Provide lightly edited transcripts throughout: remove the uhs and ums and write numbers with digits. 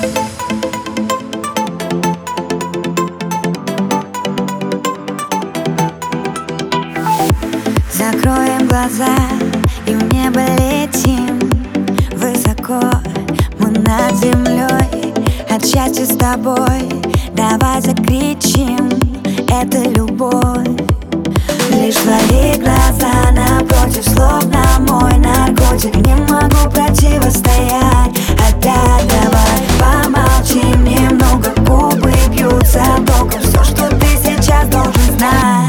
Закроем глаза и в небо летим высоко, мы над землей от счастья с тобой. Давай закричим, это любовь. Лишь твои глаза напротив, словно мой наркотик. Не могу противостоять. Опять давай помолчим немного, губы бьются током. Все, что ты сейчас должен знать.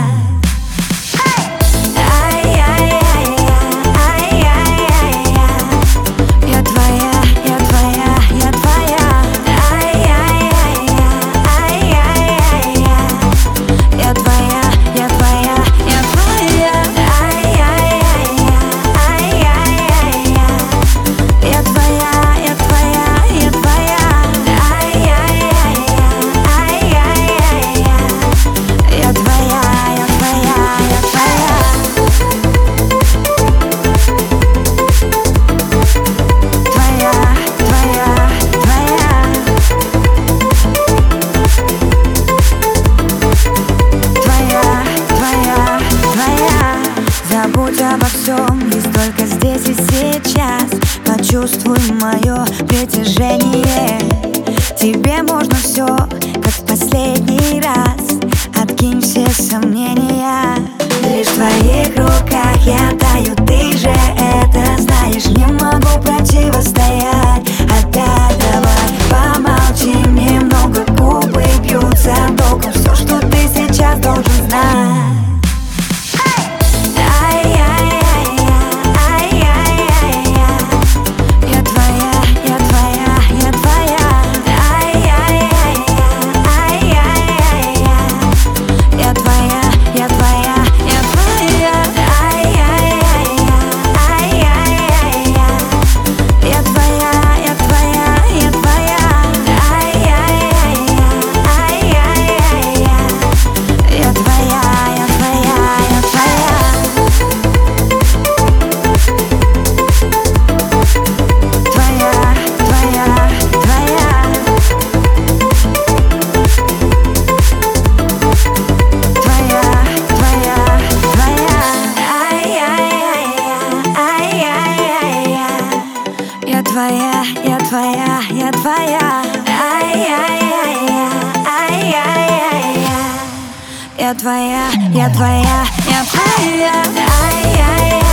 Забудь обо всем, есть только здесь и сейчас. Почувствуй мое притяжение. Тебе можно все, как в последний раз. Откинь все сомнения. Лишь в твоих руках я таю, ты же это знаешь. Не могу противостоять. Опять давай помолчим немного, губы бьются током. Все, что ты сейчас должен знать. Я твоя, я твоя. Ай-яй-яй-я, ай-яй-яй-я. Я твоя, я твоя, я твоя. Ай-яй-яй.